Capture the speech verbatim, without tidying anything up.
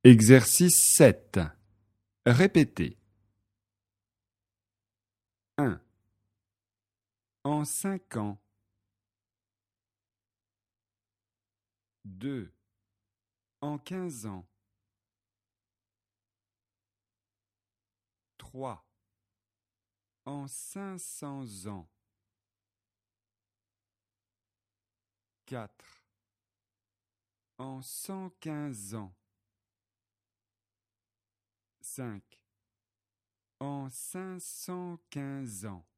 Exercice sept. Répétez. un. En cinq ans. deux. En quinze ans. trois. En cinq cents ans. quatre. En cent quinze ans. cinq. En cinq cent quinze ans.